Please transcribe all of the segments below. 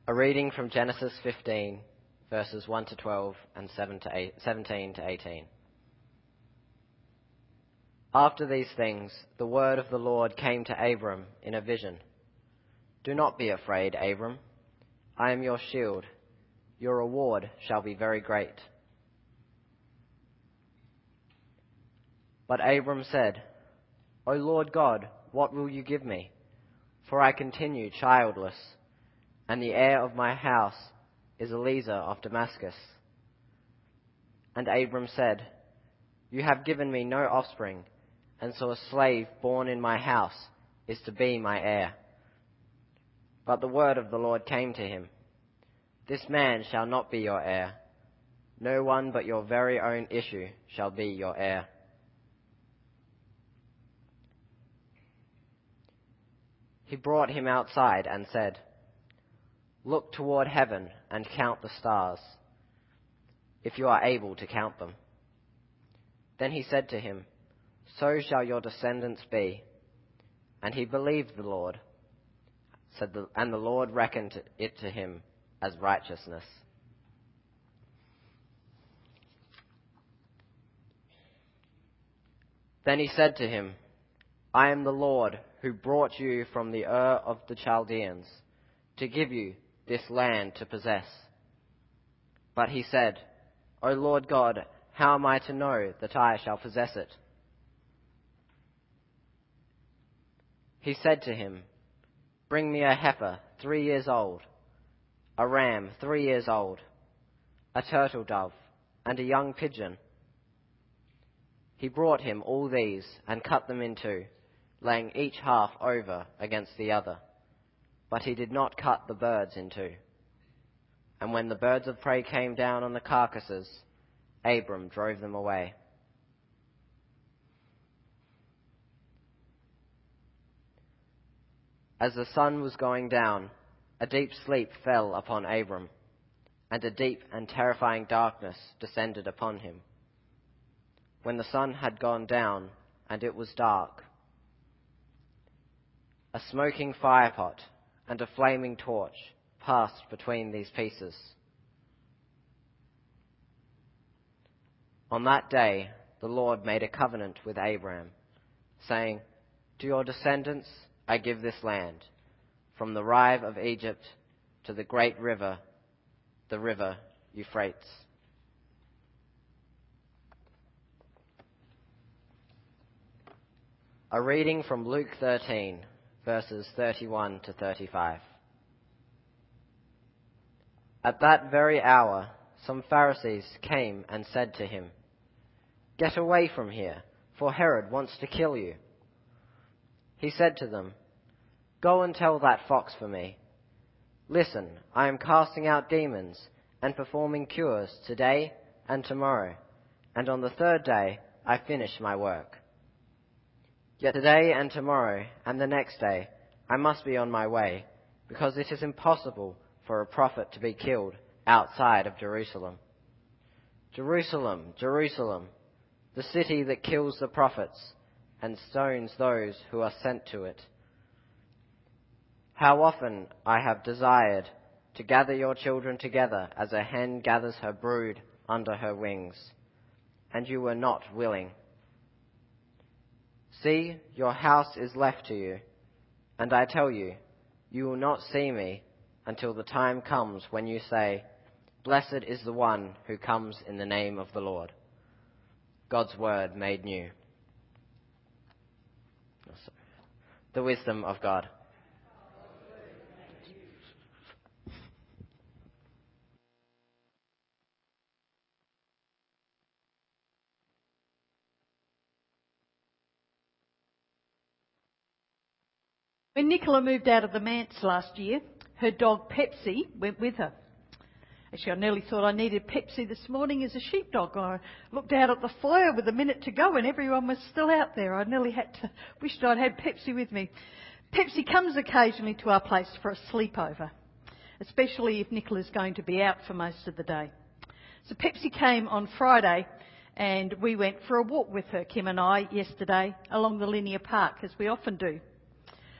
A reading from Genesis 15, verses 1 to 12 and 17 to 18. After these things, the word of the Lord came to Abram in a vision. "Do not be afraid, Abram. I am your shield. Your reward shall be very great." But Abram said, "O Lord God, what will you give me? For I continue childless, and the heir of my house is Eliezer of Damascus." And Abram said, "You have given me no offspring, and so a slave born in my house is to be my heir." But the word of the Lord came to him, "This man shall not be your heir. No one but your very own issue shall be your heir." He brought him outside and said, "Look toward heaven and count the stars, if you are able to count them." Then he said to him, "So shall your descendants be." And he believed the Lord, and the Lord reckoned it to him as righteousness. Then he said to him, "I am the Lord who brought you from the Ur of the Chaldeans to give you this land to possess." But he said, "O Lord God, how am I to know that I shall possess it?" He said to him, "Bring me a heifer 3 years old, a ram 3 years old, a turtle dove, and a young pigeon." He brought him all these and cut them in two, laying each half over against the other. But he did not cut the birds in two. And when the birds of prey came down on the carcasses, Abram drove them away. As the sun was going down, a deep sleep fell upon Abram, and a deep and terrifying darkness descended upon him. When the sun had gone down and it was dark, a smoking firepot and a flaming torch passed between these pieces. On that day, the Lord made a covenant with Abram, saying, "To your descendants I give this land, from the Rive of Egypt to the great river, the river Euphrates." A reading from Luke 13, verses 31 to 35. At that very hour, some Pharisees came and said to him, "Get away from here, for Herod wants to kill you." He said to them, "Go and tell that fox for me. Listen, I am casting out demons and performing cures today and tomorrow, and on the third day I finish my work. Yet today and tomorrow and the next day I must be on my way, because it is impossible for a prophet to be killed outside of Jerusalem. Jerusalem, Jerusalem, the city that kills the prophets and stones those who are sent to it. How often I have desired to gather your children together as a hen gathers her brood under her wings, and you were not willing. See, your house is left to you, and I tell you, you will not see me until the time comes when you say, 'Blessed is the one who comes in the name of the Lord.'" God's word made new. The wisdom of God. When Nicola moved out of the manse last year, her dog Pepsi went with her. Actually, I nearly thought I needed Pepsi this morning as a sheepdog. I looked out at the foyer with a minute to go and everyone was still out there. I nearly wished I'd had Pepsi with me. Pepsi comes occasionally to our place for a sleepover, especially if Nicola's going to be out for most of the day. So Pepsi came on Friday and we went for a walk with her, Kim and I, yesterday along the linear park, as we often do.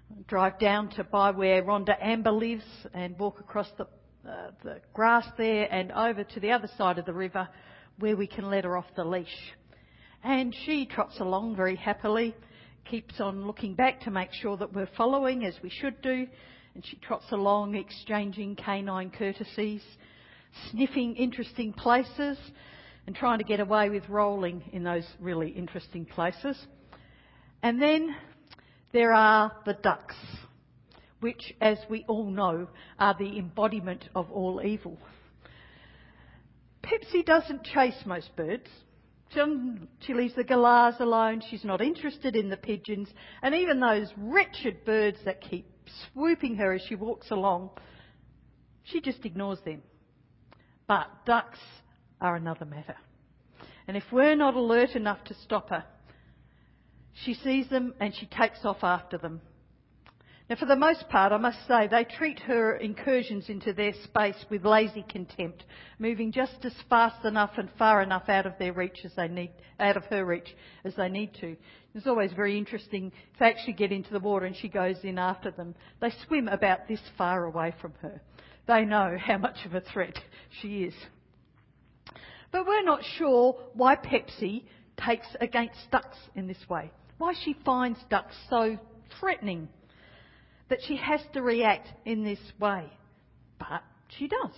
drive down to by where Rhonda Amber lives and walk across the grass there and over to the other side of the river where we can let her off the leash. And she trots along very happily, keeps on looking back to make sure that we're following as we should do. And she trots along exchanging canine courtesies, sniffing interesting places and trying to get away with rolling in those really interesting places. And then there are the ducks, which, as we all know, are the embodiment of all evil. Pepsi doesn't chase most birds. She leaves the galahs alone. She's not interested in the pigeons. And even those wretched birds that keep swooping her as she walks along, she just ignores them. But ducks are another matter. And if we're not alert enough to stop her, she sees them and she takes off after them. Now, for the most part, I must say, they treat her incursions into their space with lazy contempt, moving just as fast enough and far enough out of their reach as they need, out of her reach as they need to. It's always very interesting if they actually get into the water and she goes in after them. They swim about this far away from her. They know how much of a threat she is. But we're not sure why Pepsi takes against ducks in this way. Why she finds ducks so threatening that she has to react in this way. But she does.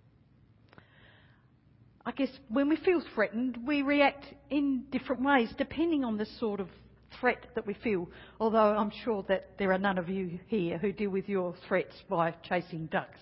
I guess when we feel threatened, we react in different ways depending on the sort of threat that we feel. Although I'm sure that there are none of you here who deal with your threats by chasing ducks.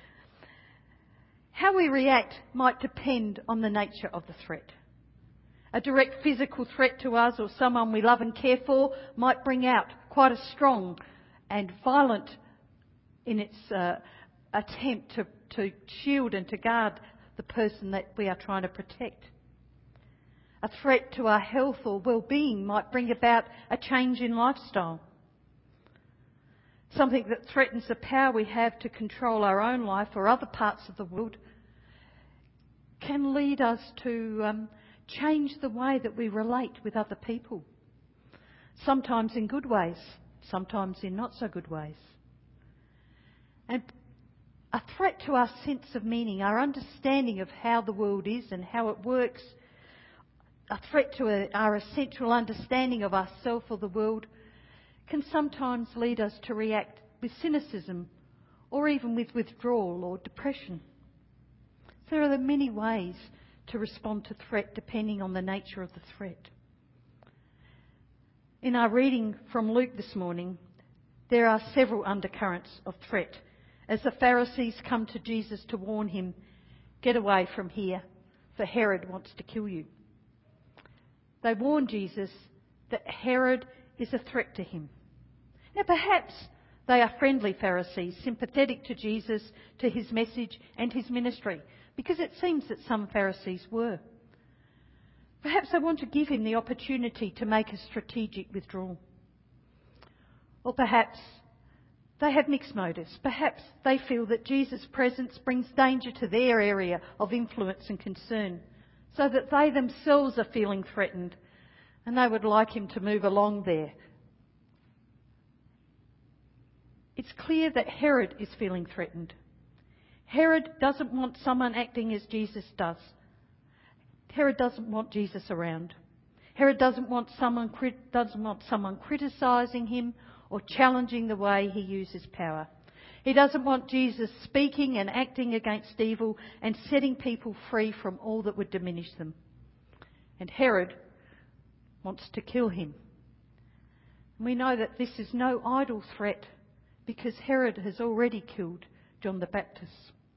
How we react might depend on the nature of the threat. A direct physical threat to us or someone we love and care for might bring out quite a strong and violent in its attempt to shield and to guard the person that we are trying to protect. A threat to our health or well-being might bring about a change in lifestyle. Something that threatens the power we have to control our own life or other parts of the world can lead us to change the way that we relate with other people. Sometimes in good ways, sometimes in not so good ways. And a threat to our sense of meaning, our understanding of how the world is and how it works, a threat to our essential understanding of ourselves or the world, can sometimes lead us to react with cynicism or even with withdrawal or depression. There are many ways to respond to threat depending on the nature of the threat. In our reading from Luke this morning, there are several undercurrents of threat as the Pharisees come to Jesus to warn him, "Get away from here, for Herod wants to kill you." They warn Jesus that Herod is a threat to him. Now perhaps they are friendly Pharisees, sympathetic to Jesus, to his message and his ministry, because it seems that some Pharisees were. Perhaps they want to give him the opportunity to make a strategic withdrawal. Or perhaps they have mixed motives. Perhaps they feel that Jesus' presence brings danger to their area of influence and concern, so that they themselves are feeling threatened and they would like him to move along there. It's clear that Herod is feeling threatened. Herod doesn't want someone acting as Jesus does. Herod doesn't want Jesus around. Herod doesn't want someone criticising him or challenging the way he uses power. He doesn't want Jesus speaking and acting against evil and setting people free from all that would diminish them. And Herod wants to kill him. And we know that this is no idle threat because Herod has already killed John the Baptist.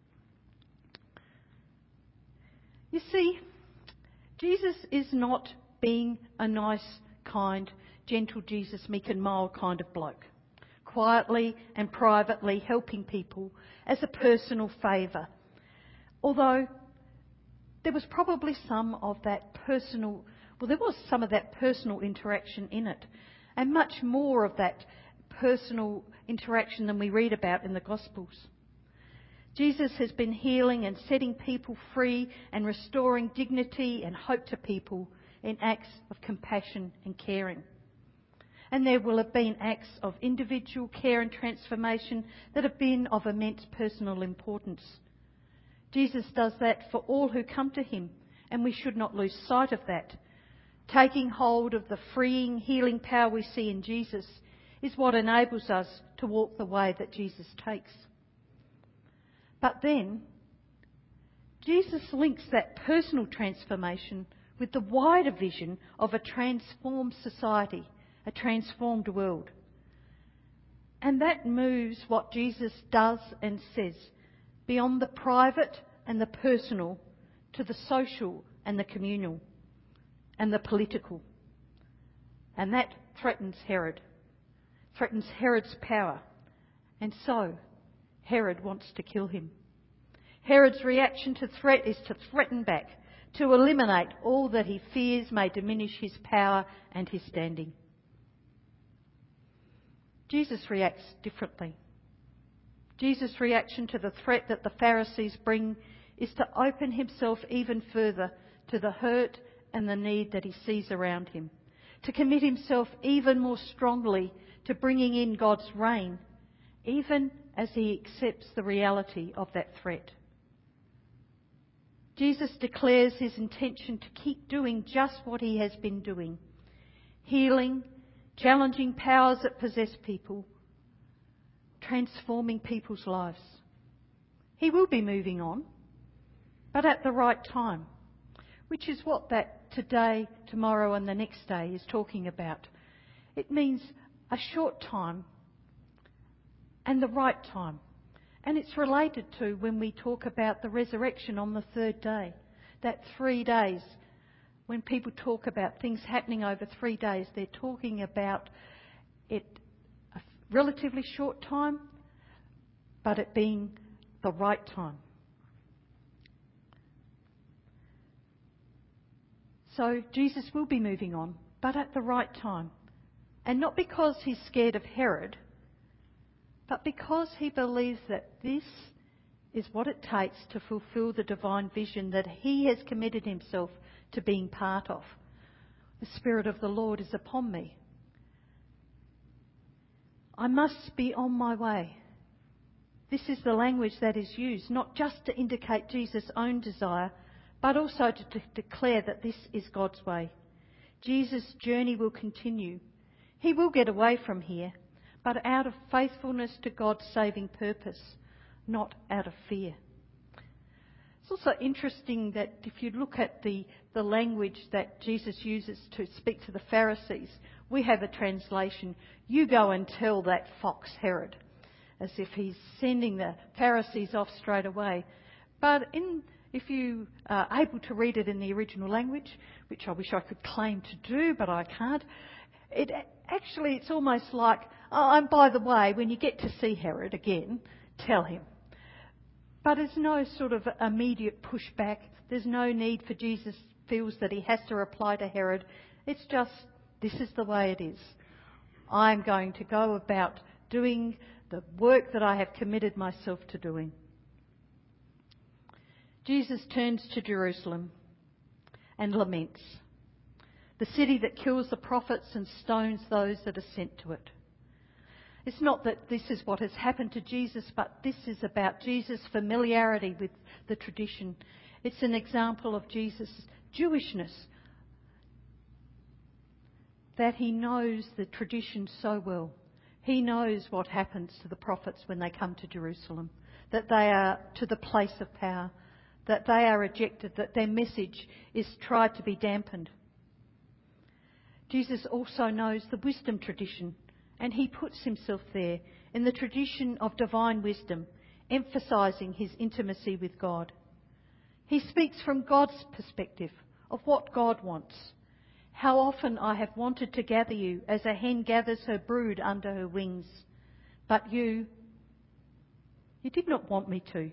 You see, Jesus is not being a nice, kind, gentle Jesus, meek and mild kind of bloke, quietly and privately helping people as a personal favour. Although there was probably some of that personal interaction in it, and much more of that personal interaction than we read about in the Gospels. Jesus has been healing and setting people free and restoring dignity and hope to people in acts of compassion and caring. And there will have been acts of individual care and transformation that have been of immense personal importance. Jesus does that for all who come to him, and we should not lose sight of that. Taking hold of the freeing, healing power we see in Jesus is what enables us to walk the way that Jesus takes. But then, Jesus links that personal transformation with the wider vision of a transformed society, a transformed world. And that moves what Jesus does and says beyond the private and the personal to the social and the communal and the political. And that threatens Herod, threatens Herod's power. And so Herod wants to kill him. Herod's reaction to threat is to threaten back, to eliminate all that he fears may diminish his power and his standing. Jesus reacts differently. Jesus' reaction to the threat that the Pharisees bring is to open himself even further to the hurt and the need that he sees around him, to commit himself even more strongly to bringing in God's reign, even as he accepts the reality of that threat. Jesus declares his intention to keep doing just what he has been doing, healing, challenging powers that possess people, transforming people's lives. He will be moving on, but at the right time, which is what that today, tomorrow and the next day is talking about. It means a short time and the right time. And it's related to when we talk about the resurrection on the third day, that 3 days. When people talk about things happening over 3 days, they're talking about it a relatively short time, but it being the right time. So Jesus will be moving on, but at the right time. And not because he's scared of Herod, but because he believes that this is what it takes to fulfill the divine vision that he has committed himself to being part of. The Spirit of the Lord is upon me. I must be on my way. This is the language that is used, not just to indicate Jesus' own desire, but also to declare that this is God's way. Jesus' journey will continue. He will get away from here, but out of faithfulness to God's saving purpose, not out of fear. It's also interesting that if you look at the language that Jesus uses to speak to the Pharisees, we have a translation, "You go and tell that fox Herod," as if he's sending the Pharisees off straight away. But if you are able to read it in the original language, which I wish I could claim to do, but I can't, it's almost like, and by the way, when you get to see Herod again, tell him. But there's no sort of immediate pushback. There's no need for Jesus feels that he has to reply to Herod. It's just, this is the way it is. I'm going to go about doing the work that I have committed myself to doing. Jesus turns to Jerusalem and laments. The city that kills the prophets and stones those that are sent to it. It's not that this is what has happened to Jesus, but this is about Jesus' familiarity with the tradition. It's an example of Jesus' Jewishness, that he knows the tradition so well. He knows what happens to the prophets when they come to Jerusalem, that they are to the place of power, that they are rejected, that their message is tried to be dampened. Jesus also knows the wisdom tradition, and he puts himself there in the tradition of divine wisdom, emphasising his intimacy with God. He speaks from God's perspective of what God wants. How often I have wanted to gather you as a hen gathers her brood under her wings, but you did not want me to.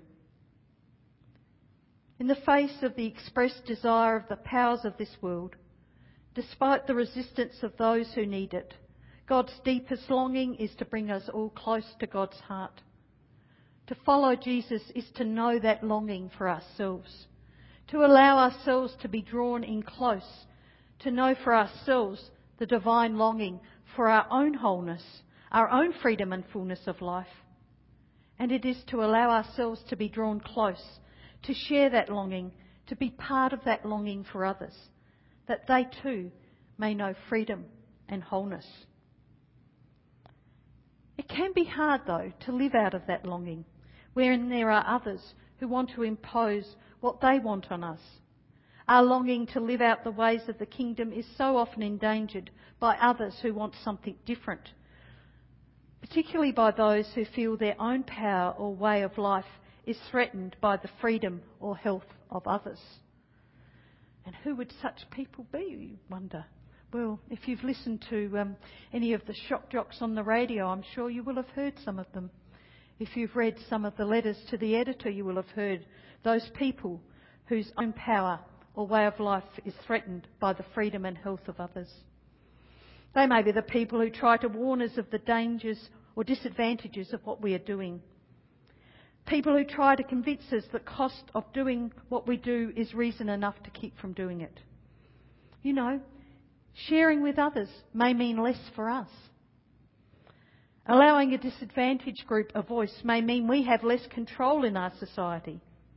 In the face of the expressed desire of the powers of this world, despite the resistance of those who need it, God's deepest longing is to bring us all close to God's heart. To follow Jesus is to know that longing for ourselves, to allow ourselves to be drawn in close, to know for ourselves the divine longing for our own wholeness, our own freedom and fullness of life. And it is to allow ourselves to be drawn close, to share that longing, to be part of that longing for others, that they too may know freedom and wholeness. It can be hard, though, to live out of that longing, wherein there are others who want to impose what they want on us. Our longing to live out the ways of the kingdom is so often endangered by others who want something different, particularly by those who feel their own power or way of life is threatened by the freedom or health of others. And who would such people be, you wonder? Well, if you've listened to any of the shock jocks on the radio, I'm sure you will have heard some of them. If you've read some of the letters to the editor, you will have heard those people whose own power or way of life is threatened by the freedom and health of others. They may be the people who try to warn us of the dangers or disadvantages of what we are doing. People who try to convince us the cost of doing what we do is reason enough to keep from doing it. You know, sharing with others may mean less for us. Allowing a disadvantaged group a voice may mean we have less control in our society.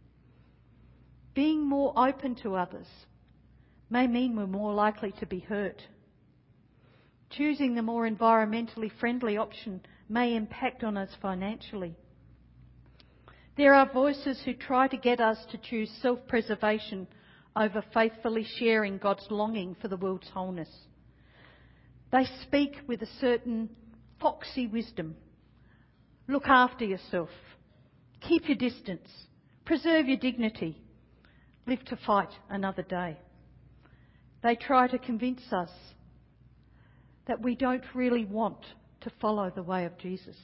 Being more open to others may mean we're more likely to be hurt. Choosing the more environmentally friendly option may impact on us financially. There are voices who try to get us to choose self-preservation over faithfully sharing God's longing for the world's wholeness. They speak with a certain foxy wisdom. Look after yourself. Keep your distance. Preserve your dignity. Live to fight another day. They try to convince us that we don't really want to follow the way of Jesus.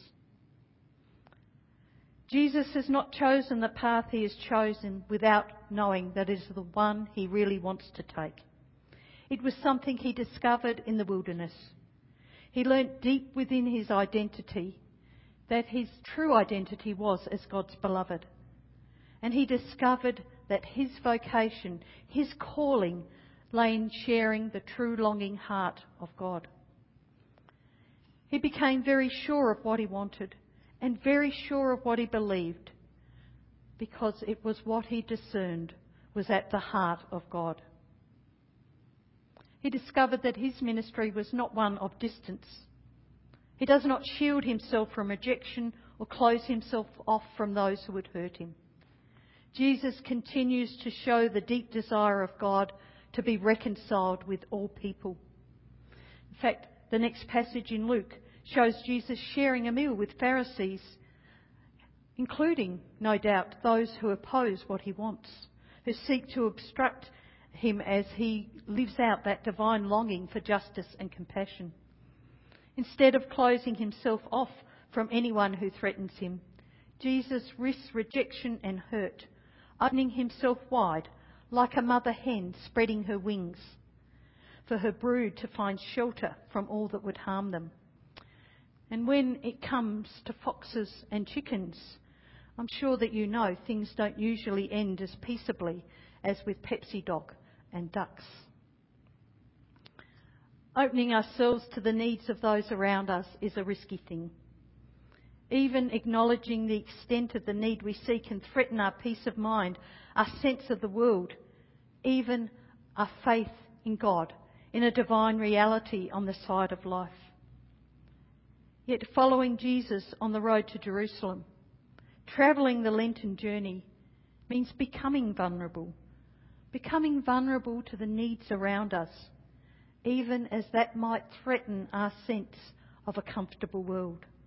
Jesus has not chosen the path he has chosen without knowing that it is the one he really wants to take. It was something he discovered in the wilderness. He learnt deep within his identity that his true identity was as God's beloved. And he discovered that his vocation, his calling, lay in sharing the true longing heart of God. He became very sure of what he wanted and very sure of what he believed, because it was what he discerned was at the heart of God. He discovered that his ministry was not one of distance. He does not shield himself from rejection or close himself off from those who would hurt him. Jesus continues to show the deep desire of God to be reconciled with all people. In fact, the next passage in Luke shows Jesus sharing a meal with Pharisees, including, no doubt, those who oppose what he wants, who seek to obstruct him as he lives out that divine longing for justice and compassion. Instead of closing himself off from anyone who threatens him, Jesus risks rejection and hurt, opening himself wide like a mother hen spreading her wings for her brood to find shelter from all that would harm them. And when it comes to foxes and chickens, I'm sure that you know things don't usually end as peaceably as with Pepsi Dog and ducks. Opening ourselves to the needs of those around us is a risky thing. Even acknowledging the extent of the need we see can threaten our peace of mind, our sense of the world, even our faith in God, in a divine reality on the side of life. Yet following Jesus on the road to Jerusalem, travelling the Lenten journey, means becoming vulnerable to the needs around us, even as that might threaten our sense of a comfortable world.